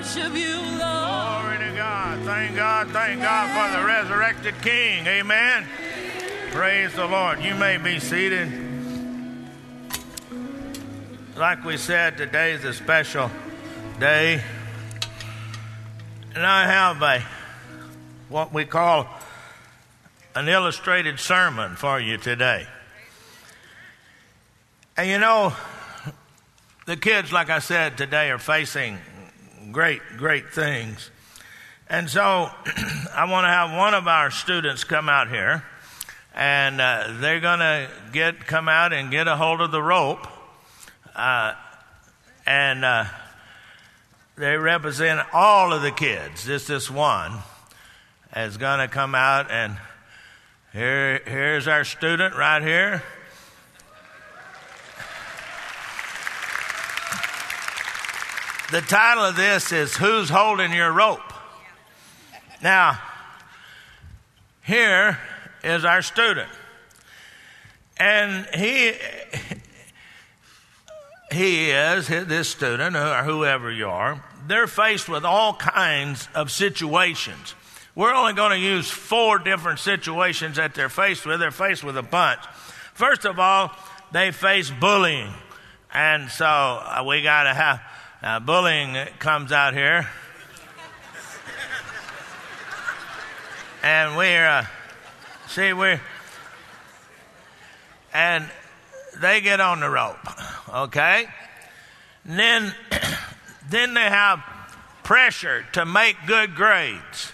worship you, Lord. Glory to God. Thank God for the resurrected King. Amen. Praise the Lord. You may be seated. Like we said, today is a special day. And I have what we call an illustrated sermon for you today. And you know, the kids, like I said, today are facing great things. And so I want to have one of our students come out here, and they're going to come out and get a hold of the rope. And they represent all of the kids. This one is going to come out, and here's our student right here. The title of this is Who's Holding Your Rope? Now, here is our student. And this student, or whoever you are, they're faced with all kinds of situations. We're only going to use 4 different situations that they're faced with. They're faced with a bunch. First of all, they face bullying. And so we got to have bullying that comes out here. And and they get on the rope, okay? And then they have pressure to make good grades.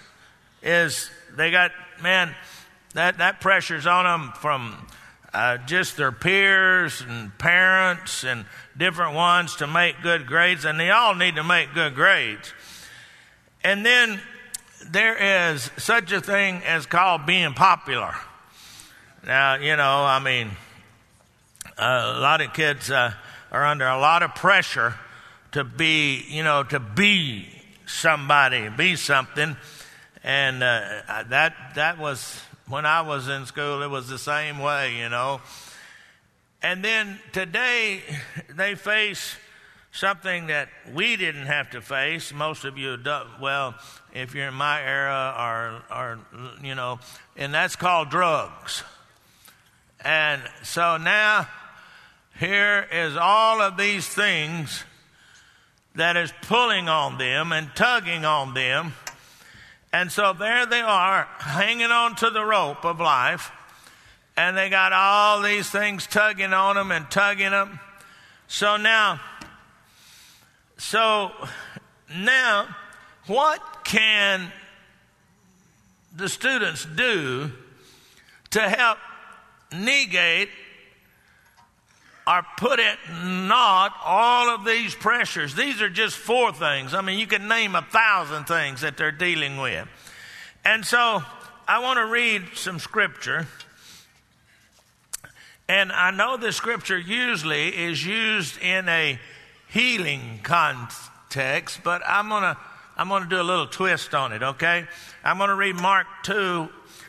That pressure's on them from just their peers and parents and different ones to make good grades, and they all need to make good grades. And then there is such a thing as called being popular. Now, you know, I mean, a lot of kids are under a lot of pressure to be somebody, be something. And that was, when I was in school, it was the same way, you know. And then today, they face something that we didn't have to face. Most of you don't. Well, if you're in my era, or you know, and that's called drugs. And so now, here is all of these things that is pulling on them and tugging on them. And so there they are, hanging on to the rope of life, and they got all these things tugging on them and tugging them. So now, what can the students do to help negate or put at naught all of these pressures? These are just 4 things. I mean, you can name 1,000 things that they're dealing with. And so I want to read some scripture. And I know the scripture usually is used in a healing context, but I'm gonna do a little twist on it, okay? I'm going to read Mark 2,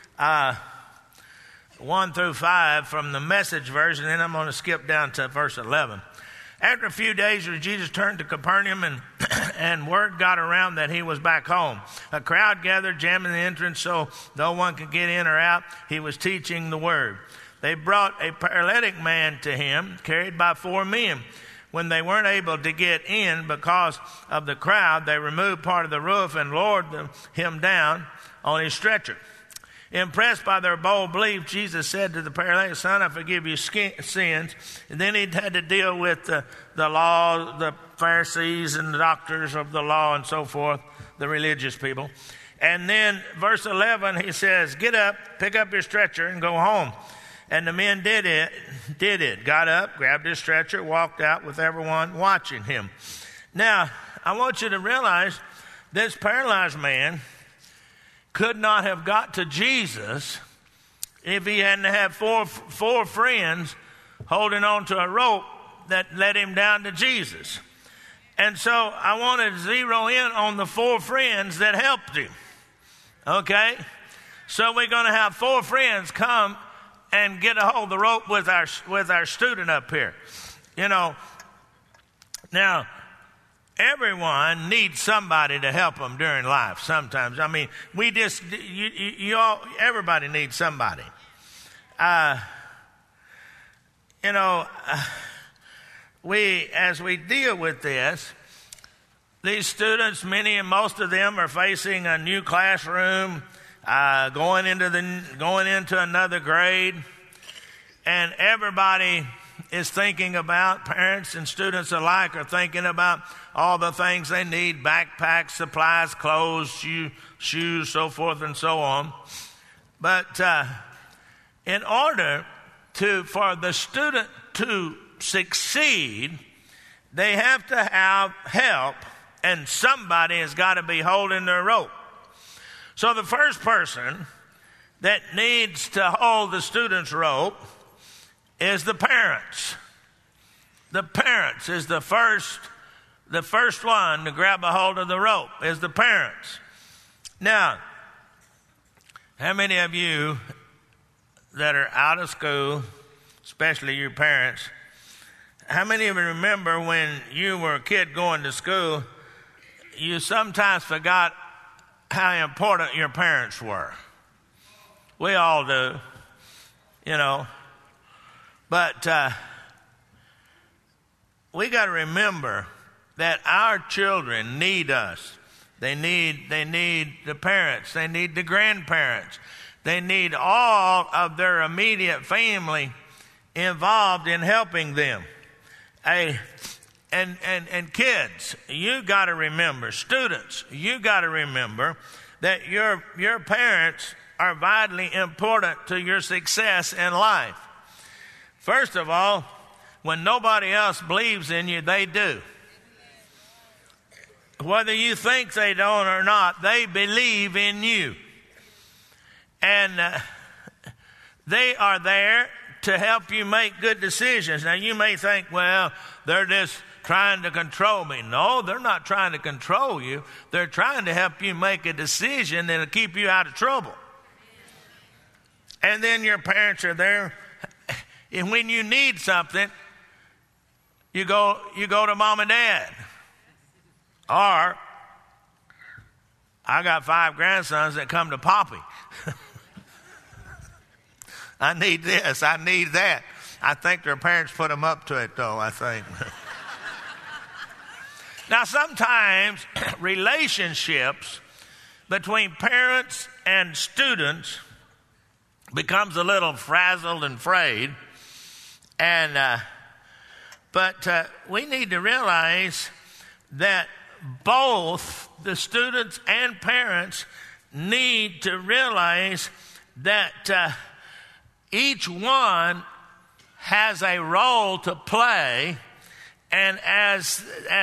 1 through 5 from the Message version, and then I'm going to skip down to verse 11. After a few days, Jesus turned to Capernaum, and word got around that he was back home. A crowd gathered, jamming the entrance so no one could get in or out. He was teaching the word. They brought a paralytic man to him, carried by 4 men. When they weren't able to get in because of the crowd, they removed part of the roof and lowered him down on his stretcher. Impressed by their bold belief, Jesus said to the paralytic, "Son, I forgive you sins." And then he had to deal with the law, the Pharisees and the doctors of the law and so forth, the religious people. And then verse 11, he says, "Get up, pick up your stretcher and go home." And the men did it, got up, grabbed his stretcher, walked out with everyone watching him. Now, I want you to realize this paralyzed man could not have got to Jesus if he hadn't had four friends holding on to a rope that led him down to Jesus. And so I want to zero in on the 4 friends that helped him. Okay? So we're going to have 4 friends come and get a hold of the rope with our student up here. You know, now, everyone needs somebody to help them during life sometimes. I mean, everybody needs somebody. As we deal with this, these students, many and most of them are facing a new classroom, going into another grade, and everybody is thinking about, parents and students alike are thinking about all the things they need: backpacks, supplies, clothes, shoes, so forth and so on. But in order for the student to succeed, they have to have help, and somebody has got to be holding their rope. So the first person that needs to hold the student's rope is the parents. The parents is the first one to grab a hold of the rope, is the parents. Now, how many of you that are out of school, especially your parents, how many of you remember when you were a kid going to school, you sometimes forgot how important your parents were? We all do, But we got to remember that our children need us. They need the parents. They need the grandparents. They need all of their immediate family involved in helping them. And kids, you got to remember, students, you got to remember that your parents are vitally important to your success in life. First of all, when nobody else believes in you, they do. Whether you think they don't or not, they believe in you. And they are there to help you make good decisions. Now, you may think, well, they're just trying to control me. No, they're not trying to control you. They're trying to help you make a decision that'll keep you out of trouble. And then your parents are there. And when you need something, you go to mom and dad. Or, I got 5 grandsons that come to Poppy. I need this, I need that. I think their parents put them up to it, though, I think. Now, sometimes relationships between parents and students becomes a little frazzled and frayed. But we need to realize that both the students and parents need to realize that each one has a role to play, and as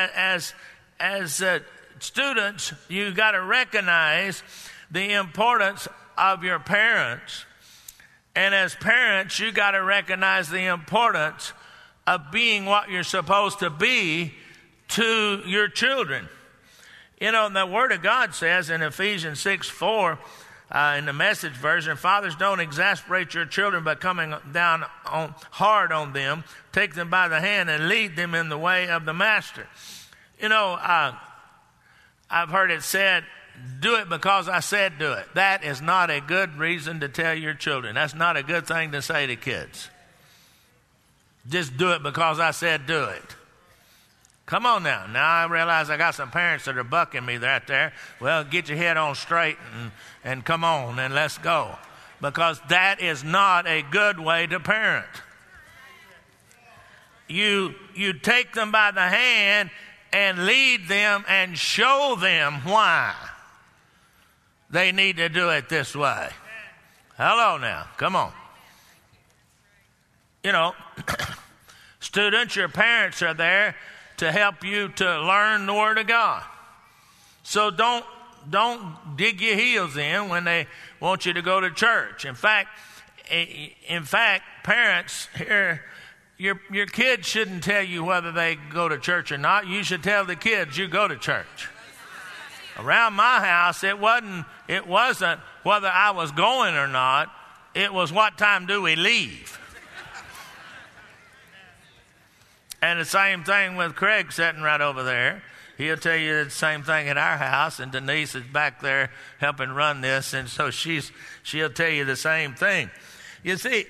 students, you got to recognize the importance of your parents, and as parents, you got to recognize the importance of being what you're supposed to be to your children. The Word of God says in Ephesians 6:4, in the Message version, fathers, don't exasperate your children by coming down hard on them. Take them by the hand and lead them in the way of the master. I've heard it said, do it because I said do it. That is not a good reason to tell your children. That's not a good thing to say to kids. Just do it because I said do it. Come on now. Now I realize I got some parents that are bucking me right there. Well, get your head on straight and come on and let's go. Because that is not a good way to parent. You take them by the hand and lead them and show them why they need to do it this way. Hello now. Come on. Students, your parents are there to help you to learn the Word of God. So don't dig your heels in when they want you to go to church. In fact, parents here, your kids shouldn't tell you whether they go to church or not. You should tell the kids you go to church. Around my house, it wasn't whether I was going or not. It was what time do we leave. And the same thing with Craig sitting right over there. He'll tell you the same thing at our house, and Denise is back there helping run this, and so she'll tell you the same thing. You see,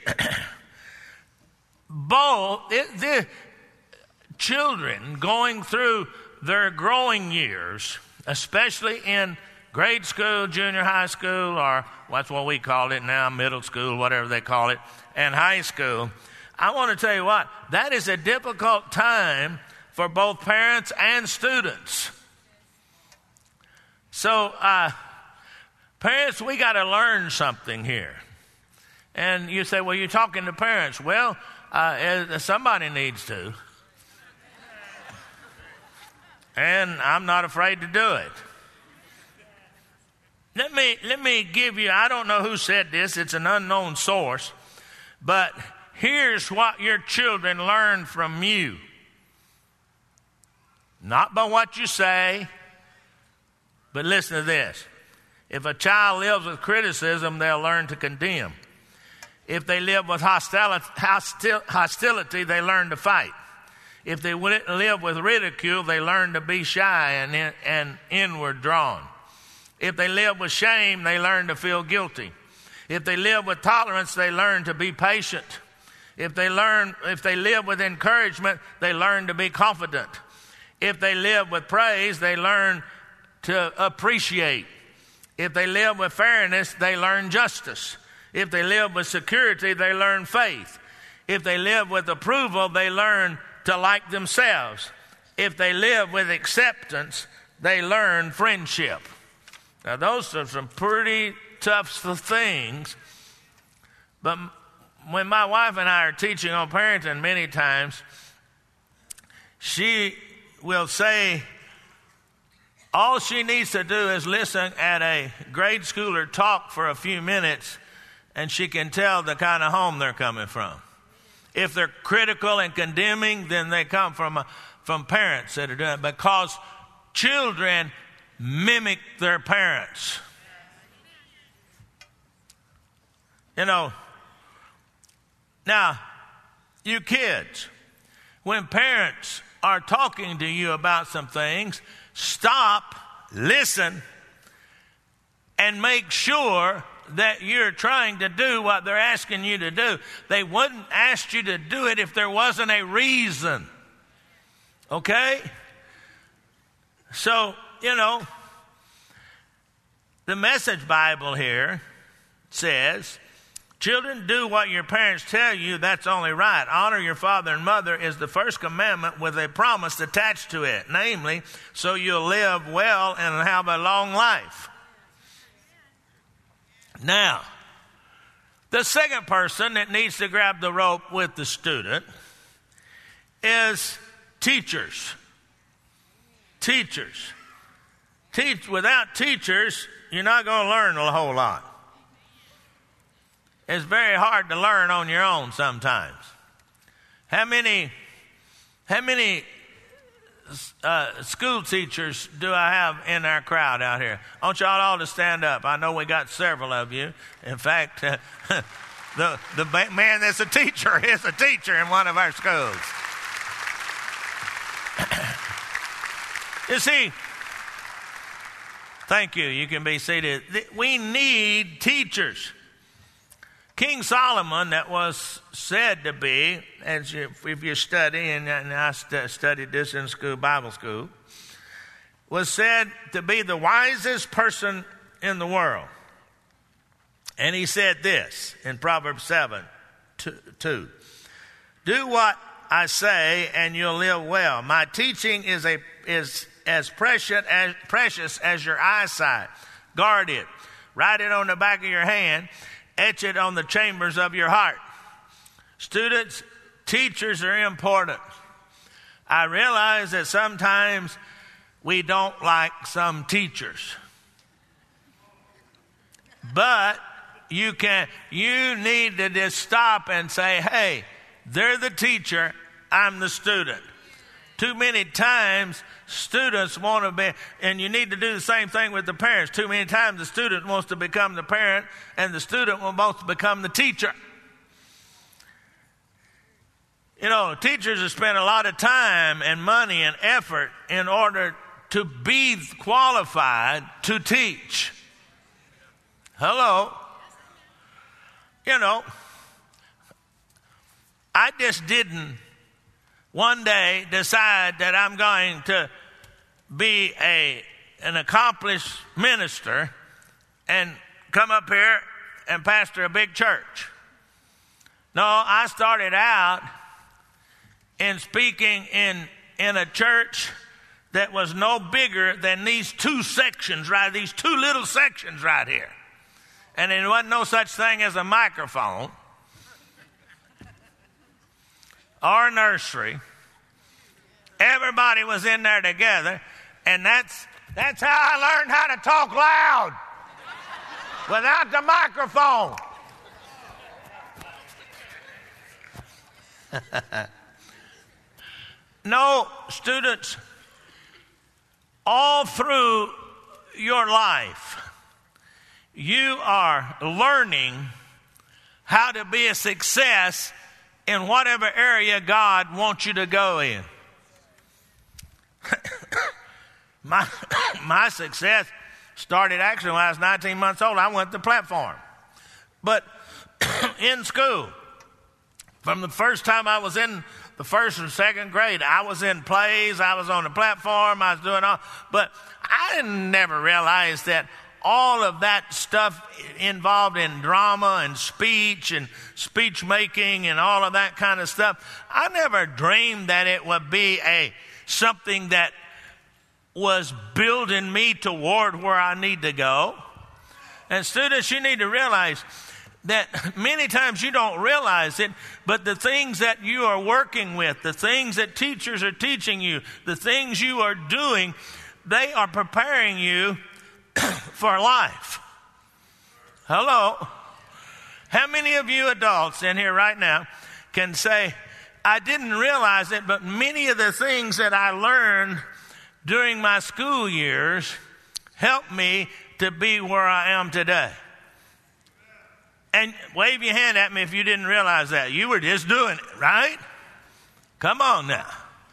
the children going through their growing years, especially in grade school, junior high school, or that's what we call it now, middle school, whatever they call it, and high school, I want to tell you what, that is a difficult time for both parents and students. So, parents, we got to learn something here. And you say, well, you're talking to parents. Well, somebody needs to. And I'm not afraid to do it. Let me give you, I don't know who said this, it's an unknown source, but here's what your children learn from you. Not by what you say, but listen to this. If a child lives with criticism, they'll learn to condemn. If they live with hostility, they learn to fight. If they live with ridicule, they learn to be shy and inward drawn. If they live with shame, they learn to feel guilty. If they live with tolerance, they learn to be patient. If they live with encouragement, they learn to be confident. If they live with praise, they learn to appreciate. If they live with fairness, they learn justice. If they live with security, they learn faith. If they live with approval, they learn to like themselves. If they live with acceptance, they learn friendship. Now, those are some pretty tough things. But when my wife and I are teaching on parenting many times, she will say all she needs to do is listen at a grade schooler talk for a few minutes, and she can tell the kind of home they're coming from. If they're critical and condemning, then they come from parents that are doing it, because children mimic their parents. You know, now, you kids, when parents are talking to you about some things, stop, listen, and make sure that you're trying to do what they're asking you to do. They wouldn't ask you to do it if there wasn't a reason. Okay? So, you know, the Message Bible here says, children, do what your parents tell you, that's only right. Honor your father and mother is the first commandment with a promise attached to it, namely, so you'll live well and have a long life. Now, the second person that needs to grab the rope with the student is teachers. Teachers. Without teachers, you're not going to learn a whole lot. It's very hard to learn on your own sometimes. How many school teachers do I have in our crowd out here? I want y'all all to stand up. I know we got several of you. In fact, the man that's a teacher is a teacher in one of our schools. You see, thank you. You can be seated. We need teachers. King Solomon, that was said to be, if you study, and I studied this in school, Bible school, was said to be the wisest person in the world. And he said this in Proverbs 7:2. Do what I say and you'll live well. My teaching is as precious as your eyesight. Guard it. Write it on the back of your hand. Etch it on the chambers of your heart. Students, teachers are important. I realize that sometimes we don't like some teachers. But you need to just stop and say, hey, they're the teacher, I'm the student. Too many times students want to be, and you need to do the same thing with the parents. Too many times the student wants to become the parent and the student wants to become the teacher. You know, teachers have spent a lot of time and money and effort in order to be qualified to teach. Hello. You know, I just didn't one day decide that I'm going to be an accomplished minister and come up here and pastor a big church. No, I started out in speaking in a church that was no bigger than these two little sections right here. And there wasn't no such thing as a microphone or a nursery. Everybody was in there together, and that's how I learned how to talk loud without the microphone. No, students, all through your life, you are learning how to be a success in whatever area God wants you to go in. My success started actually when I was 19 months old. I went to the platform. But in school, from the first time I was in the first and second grade, I was in plays, I was on the platform, I was doing all. But I never realized that all of that stuff involved in drama and speech making and all of that kind of stuff. I never dreamed that it would be something that was building me toward where I need to go. And students, you need to realize that many times you don't realize it, but the things that you are working with, the things that teachers are teaching you, the things you are doing, they are preparing you for life. Hello. How many of you adults in here right now can say, I didn't realize it, but many of the things that I learned during my school years helped me to be where I am today? And wave your hand at me if you didn't realize that. You were just doing it, right? Come on now.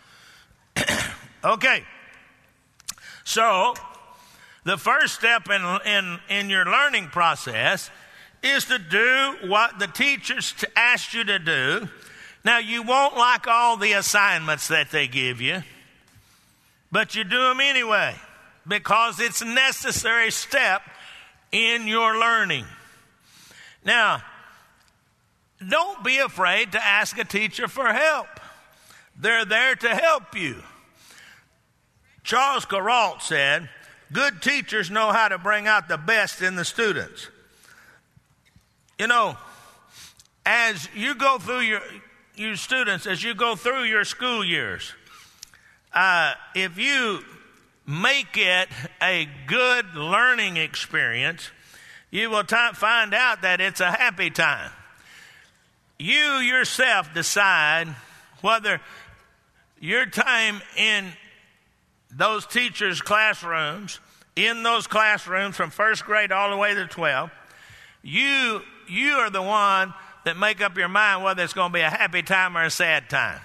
Okay. So, the first step in your learning process is to do what the teachers asked you to do. Now, you won't like all the assignments that they give you, but you do them anyway because it's a necessary step in your learning. Now, don't be afraid to ask a teacher for help. They're there to help you. Charles Kuralt said, good teachers know how to bring out the best in the students. You know, as you go through your students, as you go through your school years, if you make it a good learning experience, you will find out that it's a happy time. You yourself decide whether your time in those teachers' classrooms, in those classrooms from first grade all the way to 12, you are the one that make up your mind whether it's going to be a happy time or a sad time.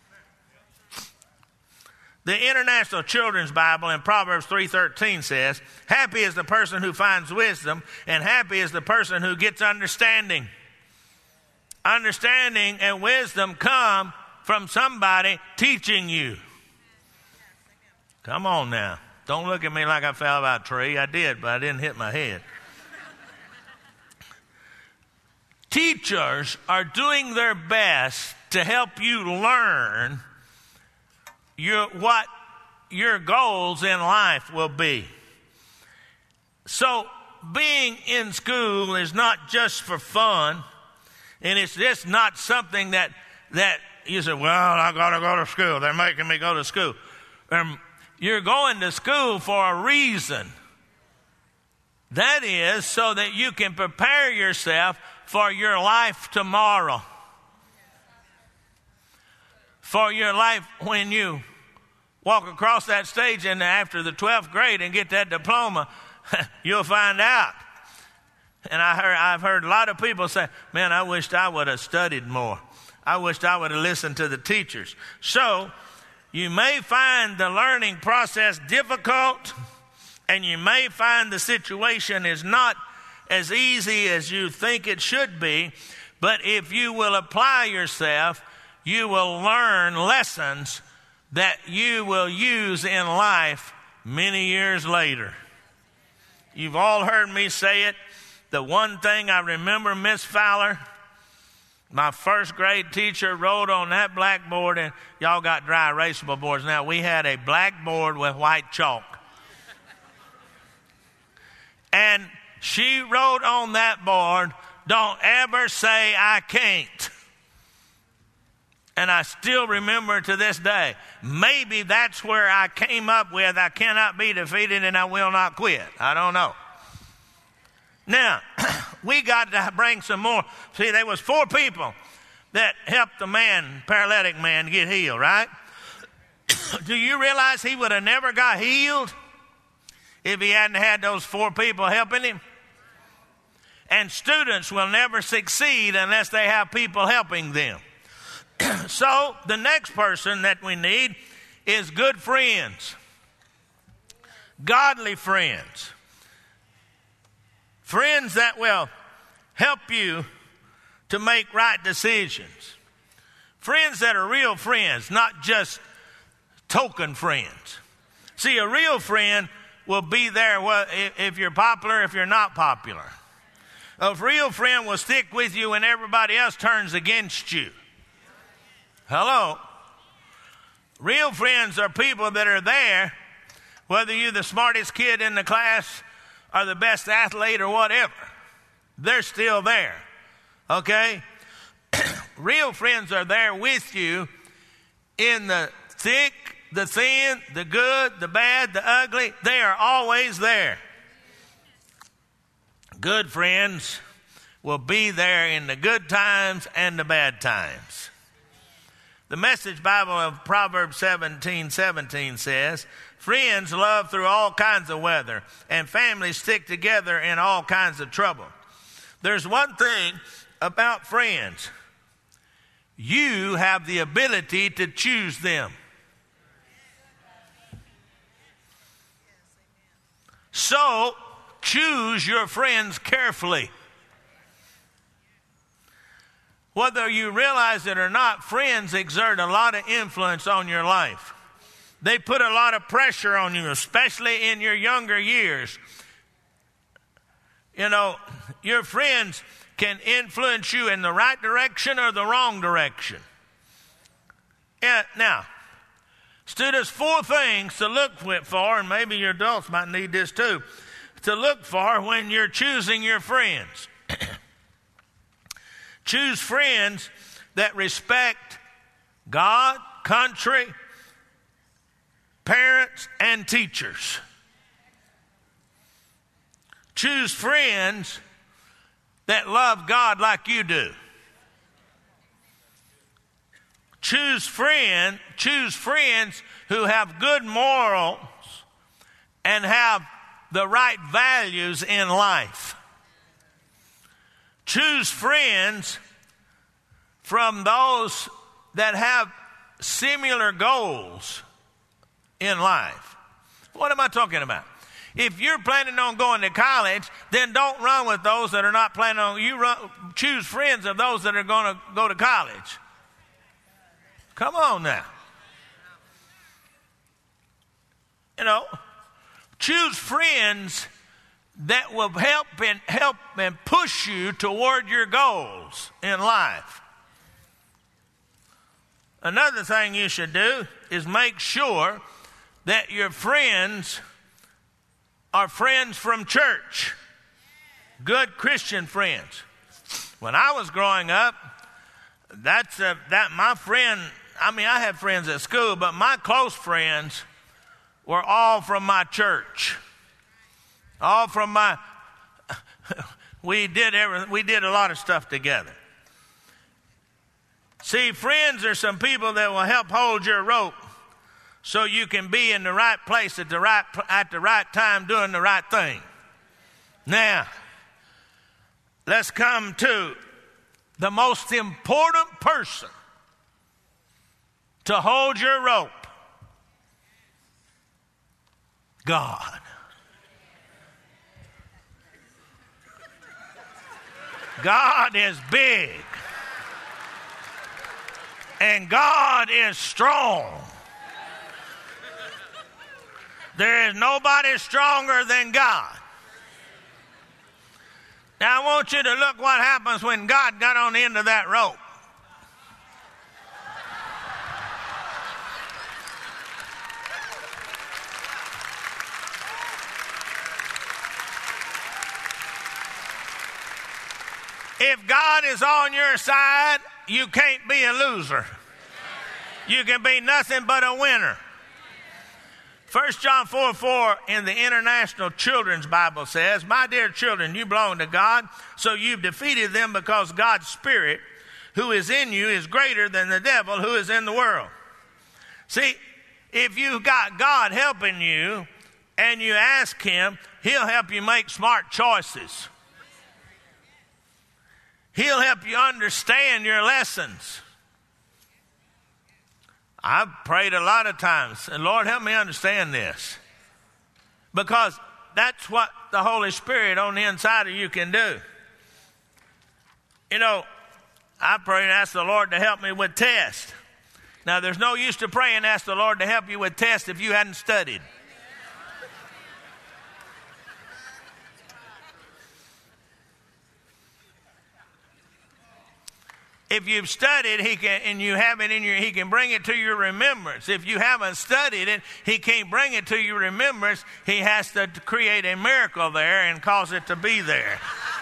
The International Children's Bible in Proverbs 3:13 says, happy is the person who finds wisdom, and happy is the person who gets understanding. Understanding and wisdom come from somebody teaching you. Come on now. Don't look at me like I fell out of a tree. I did, but I didn't hit my head. Teachers are doing their best to help you learn what your goals in life will be. So being in school is not just for fun, and it's just not something that you say, well, I got to go to school. They're making me go to school. You're going to school for a reason. That is so that you can prepare yourself for your life tomorrow. For your life when you walk across that stage and after the 12th grade and get that diploma, you'll find out. And I've heard a lot of people say, man, I wished I would have studied more. I wished I would have listened to the teachers. So You may find the learning process difficult, and you may find the situation is not as easy as you think it should be, but if you will apply yourself, you will learn lessons that you will use in life many years later. You've all heard me say it. The one thing I remember Miss Fowler, my first grade teacher, wrote on that blackboard, and y'all got dry erasable boards now. We had a blackboard with white chalk. And she wrote on that board, "Don't ever say I can't." And I still remember to this day. Maybe that's where I came up with, I cannot be defeated and I will not quit. I don't know. Now, we got to bring some more. See, there was 4 people that helped the man, paralytic man, get healed, right? Do you realize he would have never got healed if he hadn't had those 4 people helping him? And students will never succeed unless they have people helping them. So the next person that we need is good friends, godly friends, friends that will help you to make right decisions, friends that are real friends, not just token friends. See, a real friend will be there if you're popular, if you're not popular. A real friend will stick with you when everybody else turns against you. Hello? Real friends are people that are there, whether you're the smartest kid in the class or the best athlete or whatever. They're still there. Okay? Real friends are there with you in the thick, the thin, the good, the bad, the ugly. They are always there. Good friends will be there in the good times and the bad times. The Message Bible of Proverbs 17:17 says, "Friends love through all kinds of weather, and families stick together in all kinds of trouble." There's one thing about friends. You have the ability to choose them. So, choose your friends carefully. Whether you realize it or not, friends exert a lot of influence on your life. They put a lot of pressure on you, especially in your younger years. You know, your friends can influence you in the right direction or the wrong direction. Now, students, 4 things to look for, and maybe your adults might need this too, to look for when you're choosing your friends. Choose friends that respect God, country, parents, and teachers. Choose friends that love God like you do. Choose friends who have good morals and have the right values in life. Choose friends from those that have similar goals in life. What am I talking about? If you're planning on going to college, then don't run with those that are not planning on. Choose friends of those that are going to go to college. Come on now. You know, choose friends that will help and push you toward your goals in life. Another thing you should do is make sure that your friends are friends from church. Good Christian friends. When I was growing up, my friend, I had friends at school, but my close friends were all from my church. All from we did a lot of stuff together. See, friends are some people that will help hold your rope so you can be in the right place at the right time doing the right thing. Now, let's come to the most important person to hold your rope God. God is big. And God is strong. There is nobody stronger than God. Now I want you to look what happens when God got on the end of that rope. If God is on your side, you can't be a loser. You can be nothing but a winner. 1 John 4:4 in the International Children's Bible says, "My dear children, you belong to God, so you've defeated them because God's Spirit, who is in you, is greater than the devil who is in the world." See, if you've got God helping you and you ask Him, He'll help you make smart choices. He'll help you understand your lessons. I've prayed a lot of times, and Lord, help me understand this. Because that's what the Holy Spirit on the inside of you can do. You know, I pray and ask the Lord to help me with tests. Now, there's no use to pray and ask the Lord to help you with tests if you hadn't studied. If you've studied, He can, and you have it in your, He can bring it to your remembrance. If you haven't studied it, He can't bring it to your remembrance. He has to create a miracle there and cause it to be there.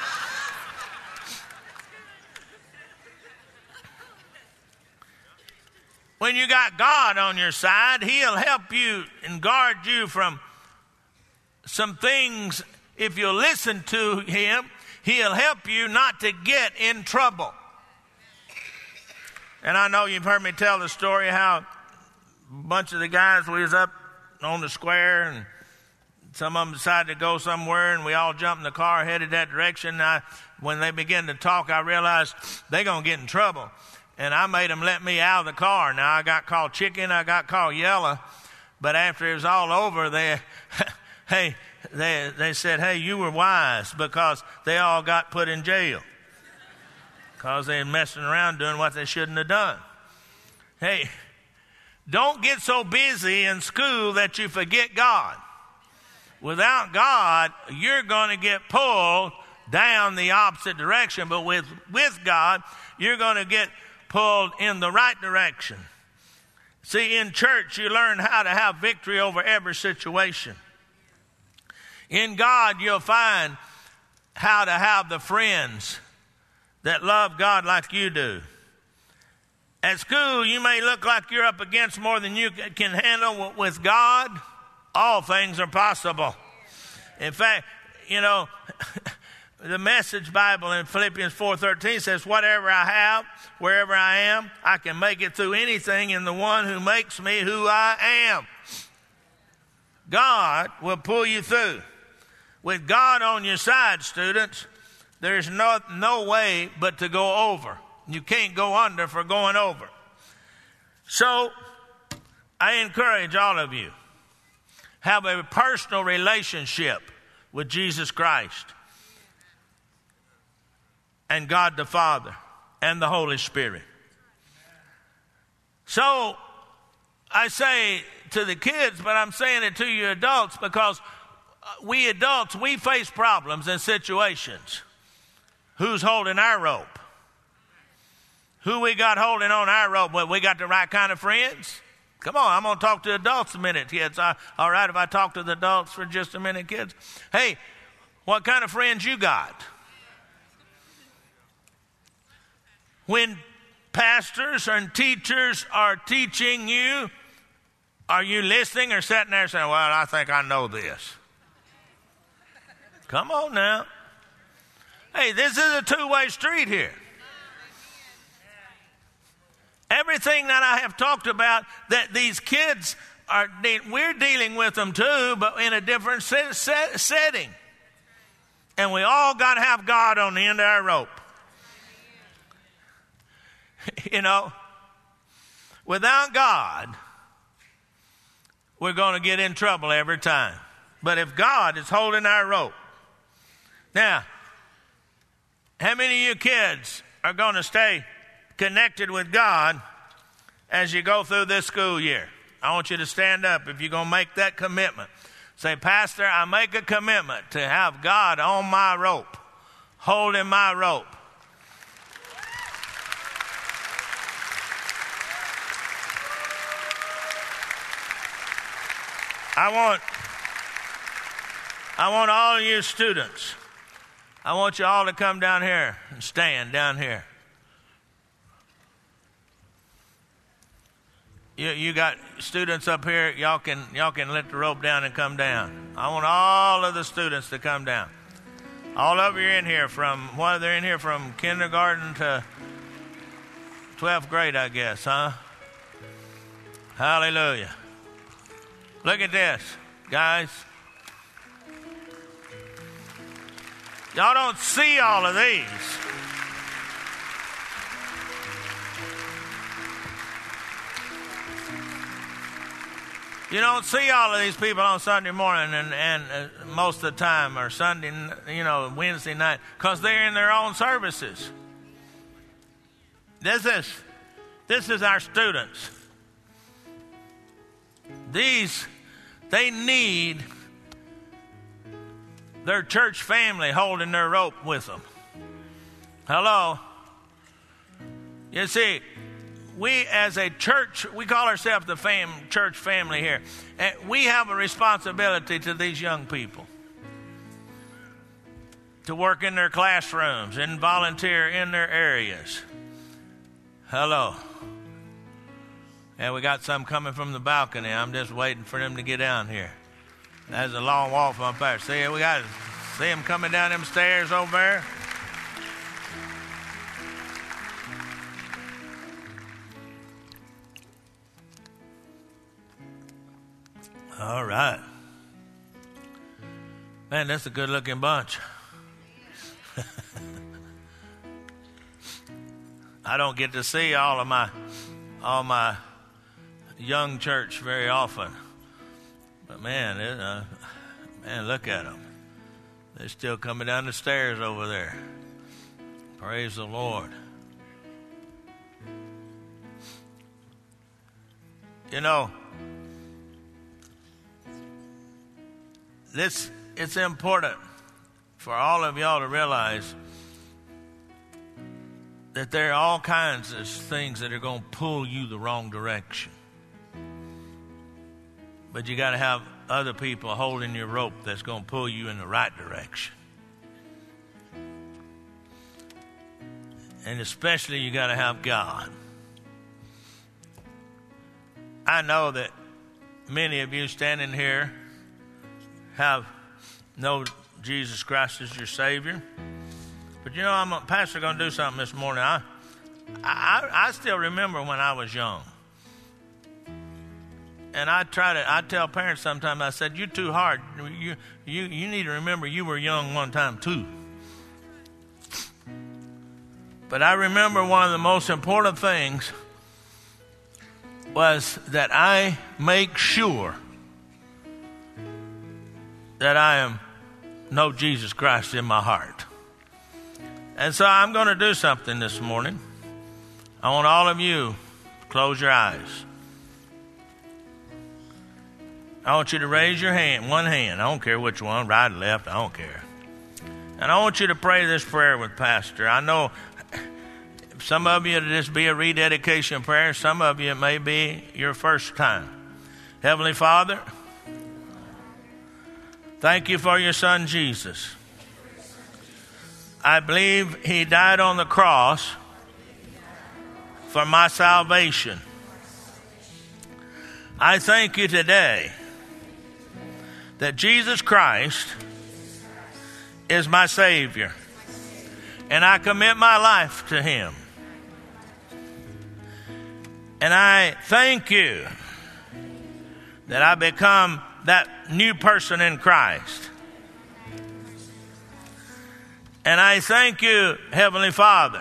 When you got God on your side, He'll help you and guard you from some things. If you listen to Him, He'll help you not to get in trouble. And I know you've heard me tell the story how a bunch of the guys, we was up on the square and some of them decided to go somewhere and we all jumped in the car headed that direction. When they began to talk, I realized they're going to get in trouble. And I made them let me out of the car. Now, I got called chicken, I got called yellow. But after it was all over, they said, "Hey, you were wise," because they all got put in jail. Because they were messing around doing what they shouldn't have done. Hey, don't get so busy in school that you forget God. Without God, you're going to get pulled down the opposite direction. But with God, you're going to get pulled in the right direction. See, in church, you learn how to have victory over every situation. In God, you'll find how to have the friends that love God like you do. At school, you may look like you're up against more than you can handle. With God, all things are possible. In fact, you know, the Message Bible in Philippians 4:13 says, "Whatever I have, wherever I am, I can make it through anything in the one who makes me who I am." God will pull you through. With God on your side, students, there's no way but to go over. You can't go under for going over. So, I encourage all of you, have a personal relationship with Jesus Christ and God the Father and the Holy Spirit. So, I say to the kids, but I'm saying it to you adults, because we adults, we face problems and situations. Who's holding our rope? Who we got holding on our rope? Well, we got the right kind of friends? Come on, I'm going to talk to adults a minute, kids. All right, if I talk to the adults for just a minute, kids? Hey, what kind of friends you got? When pastors and teachers are teaching you, are you listening or sitting there saying, "Well, I think I know this"? Come on now. Hey, this is a two-way street here. Everything that I have talked about, that these kids are, we're dealing with them too, but in a different setting. And we all got to have God on the end of our rope. You know, without God, we're going to get in trouble every time. but if God is holding our rope. Now, how many of you kids are going to stay connected with God as you go through this school year? I want you to stand up if you're going to make that commitment. Say, Pastor, I make a commitment to have God on my rope, holding my rope. I want all of you students, I want you all to come down here and stand down here. You got students up here, y'all can let the rope down and come down. I want all of the students to come down. All of you are in here they're in here from kindergarten to 12th grade, I guess, huh? Hallelujah. Look at this, guys. Y'all don't see all of these. You don't see all of these people on Sunday morning and most of the time, or Sunday, Wednesday night, because they're in their own services. This is our students. They need their church family holding their rope with them. Hello? You see, we as a church, we call ourselves the church family here. And we have a responsibility to these young people to work in their classrooms and volunteer in their areas. Hello. And we got some coming from the balcony. I'm just waiting for them to get down here. That's a long walk from up there. See them coming down them stairs over there. All right. Man, that's a good-looking bunch. I don't get to see all my young church very often. But man, look at them. They're still coming down the stairs over there. Praise the Lord. You know, it's important for all of y'all to realize that there are all kinds of things that are going to pull you the wrong direction. But you got to have other people holding your rope that's going to pull you in the right direction. And especially you got to have God. I know that many of you standing here know Jesus Christ as your Savior. But you know, I'm a pastor going to do something this morning. I still remember when I was young. And I tell parents sometimes, I said, you're too hard. You need to remember you were young one time too. But I remember one of the most important things was that I make sure that I know Jesus Christ in my heart. And so I'm going to do something this morning. I want all of you to close your eyes. I want you to raise your hand, one hand. I don't care which one, right or left, I don't care. And I want you to pray this prayer with Pastor. I know some of you it'll just be a rededication prayer. Some of you it may be your first time. Heavenly Father, thank you for your Son Jesus. I believe he died on the cross for my salvation. I thank you today that Jesus Christ is my Savior, and I commit my life to him. And I thank you that I become that new person in Christ. And I thank you, Heavenly Father,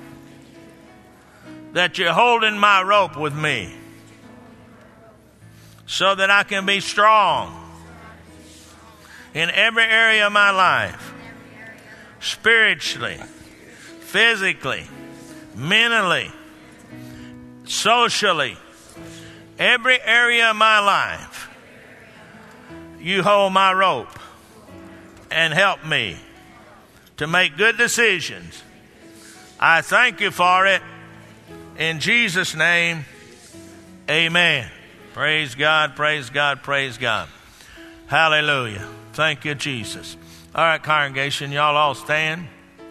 that you're holding my rope with me so that I can be strong in every area of my life, spiritually, physically, mentally, socially, every area of my life. You hold my rope and help me to make good decisions. I thank you for it. In Jesus' name, amen. Praise God, praise God, praise God. Hallelujah. Thank you, Jesus. All right, congregation, y'all all stand.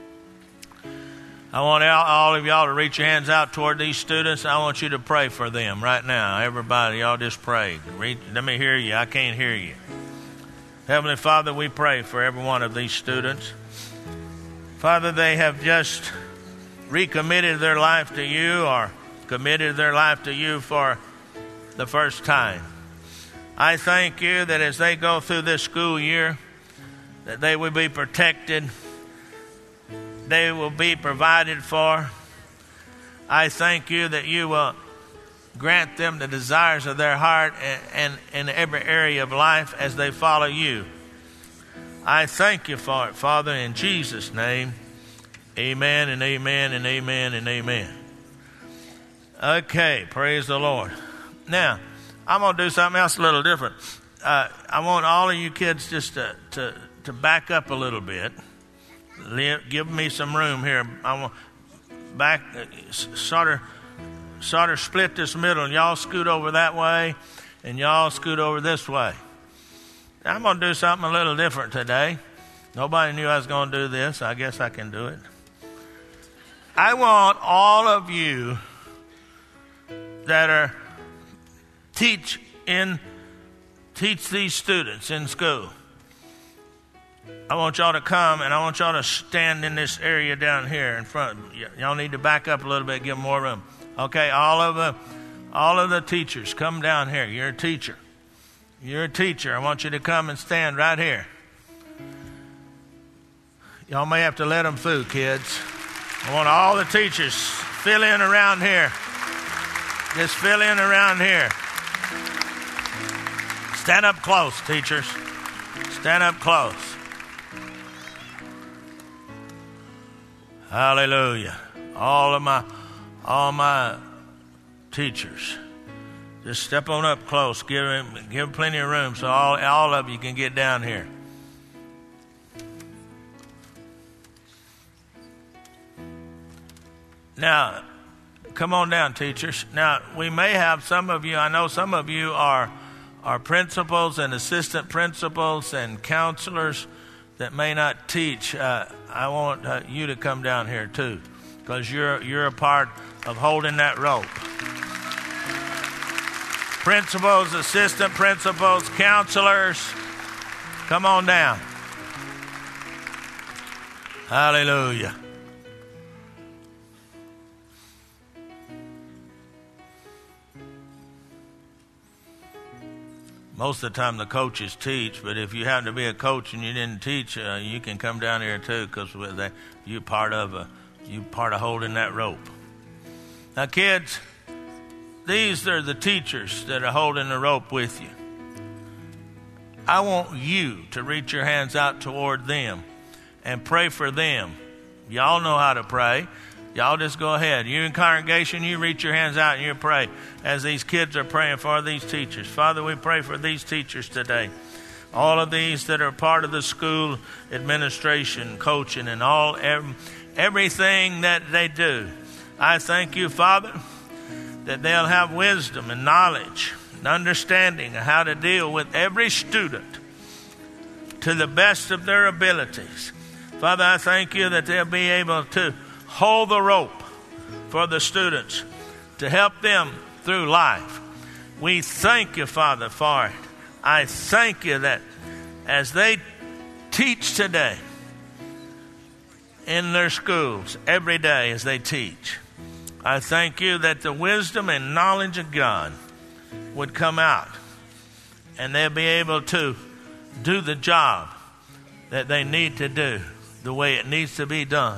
I want all of y'all to reach your hands out toward these students. I want you to pray for them right now. Everybody, y'all just pray. Let me hear you. I can't hear you. Heavenly Father, we pray for every one of these students. Father, they have just recommitted their life to you or committed their life to you for the first time. I thank you that as they go through this school year, that they will be protected. They will be provided for. I thank you that you will grant them the desires of their heart and in every area of life as they follow you. I thank you for it, Father, in Jesus' name. Amen and amen and amen and amen. Okay, praise the Lord. Now, I'm going to do something else a little different. I want all of you kids just to back up a little bit. Give me some room here. I want back, sort of split this middle. Y'all scoot over that way, and y'all scoot over this way. I'm going to do something a little different today. Nobody knew I was going to do this. I guess I can do it. I want all of you that are teach these students in school. I want y'all to come and I want y'all to stand in this area down here in front. Y'all need to back up a little bit, give them more room. Okay, all of the teachers, come down here. You're a teacher. You're a teacher. I want you to come and stand right here. Y'all may have to let them through, kids. I want all the teachers fill in around here. Just fill in around here. Stand up close, teachers. Stand up close. Hallelujah. All my teachers. Just step on up close. Give them plenty of room so all of you can get down here. Now, come on down, teachers. Now, we may have some of you, I know some of you are principals and assistant principals and counselors that may not teach. I want you to come down here too, because you're a part of holding that rope. Principals, assistant principals, counselors, come on down. Hallelujah. Most of the time the coaches teach, but if you happen to be a coach and you didn't teach, you can come down here too, because you're part of holding that rope. Now, kids, these are the teachers that are holding the rope with you. I want you to reach your hands out toward them and pray for them. Y'all know how to pray. Y'all just go ahead. You in congregation, you reach your hands out and you pray as these kids are praying for these teachers. Father, we pray for these teachers today. All of these that are part of the school administration, coaching, and everything that they do. I thank you, Father, that they'll have wisdom and knowledge and understanding of how to deal with every student to the best of their abilities. Father, I thank you that they'll be able to hold the rope for the students to help them through life. We thank you, Father, for it. I thank you that as they teach today in their schools, every day as they teach, I thank you that the wisdom and knowledge of God would come out and they'll be able to do the job that they need to do the way it needs to be done.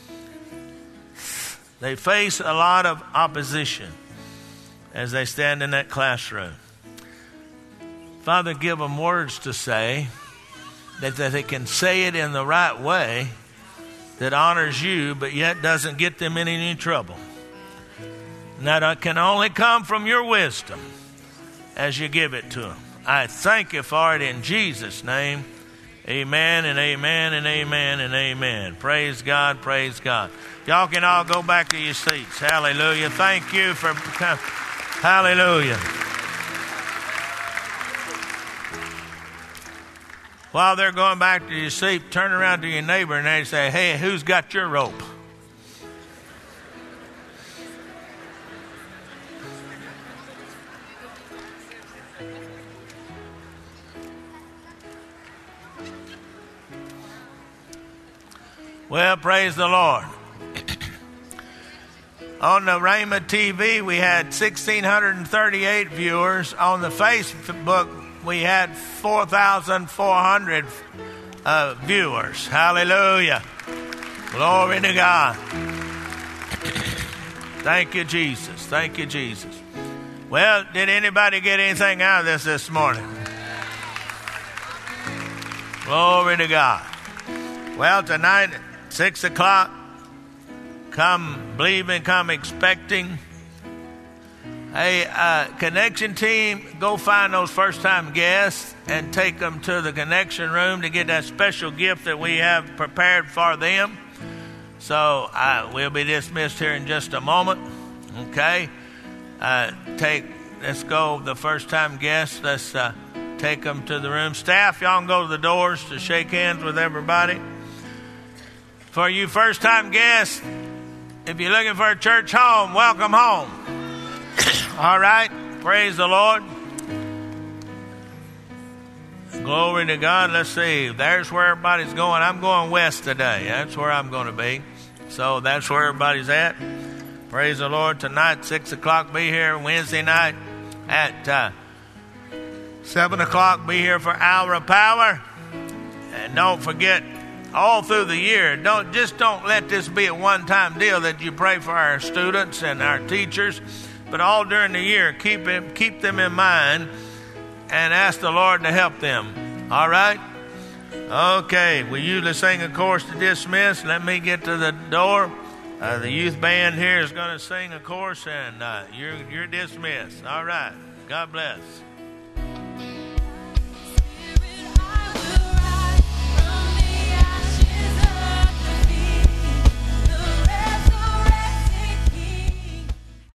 They face a lot of opposition as they stand in that classroom. Father, give them words to say. that they can say it in the right way that honors you, but yet doesn't get them in any trouble. And that can only come from your wisdom as you give it to them. I thank you for it in Jesus' name. Amen and amen and amen and amen. Praise God, praise God. Y'all can all go back to your seats. Hallelujah. Thank you for hallelujah. While they're going back to your seat, turn around to your neighbor and they say, hey, who's got your rope? Well, praise the Lord. On the Rhema TV, we had 1,638 viewers. On the Facebook, we had 4,400 viewers. Hallelujah. Glory to God. Thank you, Jesus. Thank you, Jesus. Well, did anybody get anything out of this morning? Glory to God. Well, tonight, 6 o'clock, come believing, come expecting. Hey, connection team, go find those first-time guests and take them to the connection room to get that special gift that we have prepared for them. So we'll be dismissed here in just a moment. Okay? Let's go, the first-time guests. Let's take them to the room. Staff, y'all can go to the doors to shake hands with everybody. For you first-time guests, if you're looking for a church home, welcome home. All right? Praise the Lord. Glory to God. Let's see. There's where everybody's going. I'm going west today. That's where I'm going to be. So that's where everybody's at. Praise the Lord. Tonight, 6 o'clock, be here. Wednesday night at 7 o'clock, be here for Hour of Power. And don't forget, all through the year, don't let this be a one-time deal that you pray for our students and our teachers, but all during the year, keep them in mind and ask the Lord to help them. All right? Okay, we usually sing a chorus to dismiss. Let me get to the door. The youth band here is going to sing a chorus, and you're dismissed. All right. God bless.